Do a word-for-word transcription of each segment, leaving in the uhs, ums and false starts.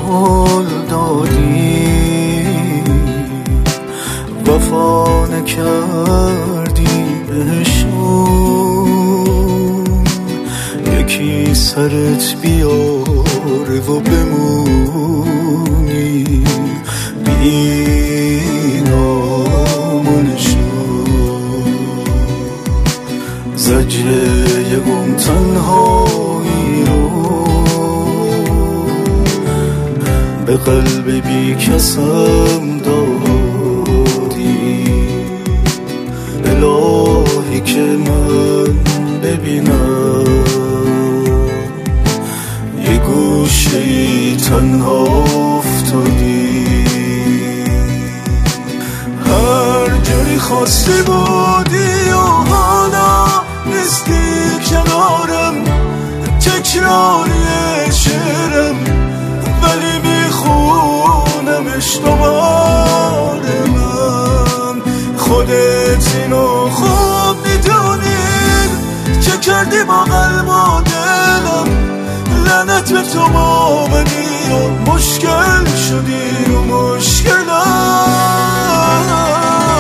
قول دادی وفا نکردی بهشون، یکی سرت بیاره و بمونی بی نامونشون. زجره گم تنهایی رو به قلب بی کسم دادی، الهی که من ببینم یه گوشه‌ای تنها افتادی. هر جوری خواستی بودی و حالا نیستی کنارم، تکراری شعرم ولی میخونمش دوباره. من خودت اینو خوب میدونی چه کردی با قلب و دلم، لعنت به تو مامدی و مشکل شدی و مشکلم.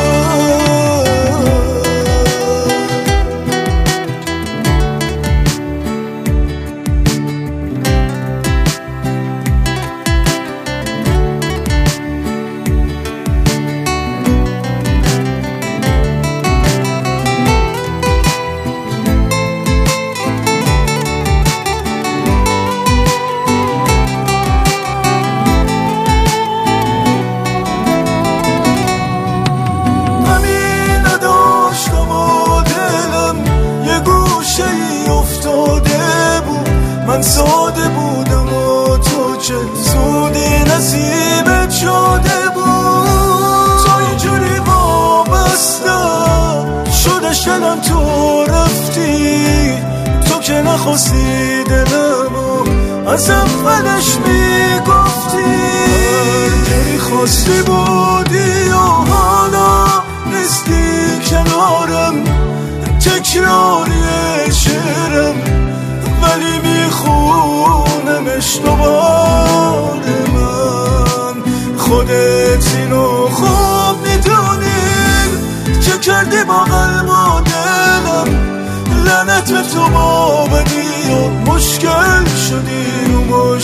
من ساده بودم و تو چه زودی نصیبت شده بود. تو اینجوری وابسته شدش دلم، تو رفتی، تو که نخواستی دلمو از اولش میگفتی. هرجوری خواستی بودی و حالا نیستی کنارم، تکراری شعرم ولی میخونمش دوباره. من خودت اینو خوب میدونی چه کردی با قلب و دلم، لعنت به تو مابدی و مشکل شدی و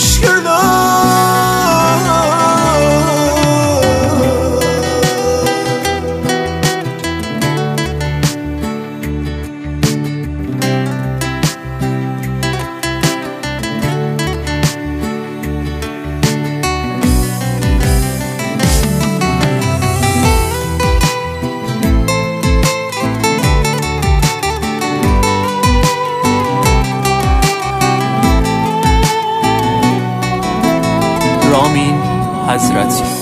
مشکلم. رامین حضرتی.